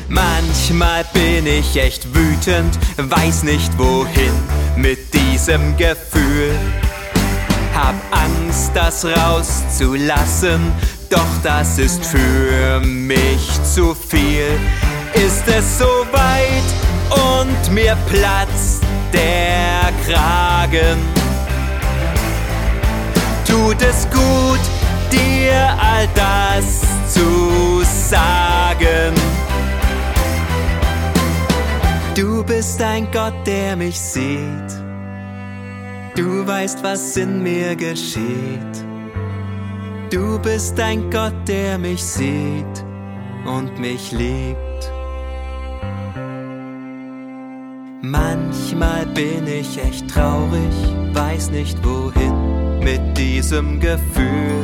Manchmal bin ich echt wütend, weiß nicht wohin mit diesem Gefühl. Hab Angst, das rauszulassen, doch das ist für mich zu viel. Ist es so weit und mir platzt der Kragen? Tut es gut, dir all das zu sagen? Du bist ein Gott, der mich sieht. Du weißt, was in mir geschieht. Du bist ein Gott, der mich sieht und mich liebt. Manchmal bin ich echt traurig, weiß nicht wohin mit diesem Gefühl.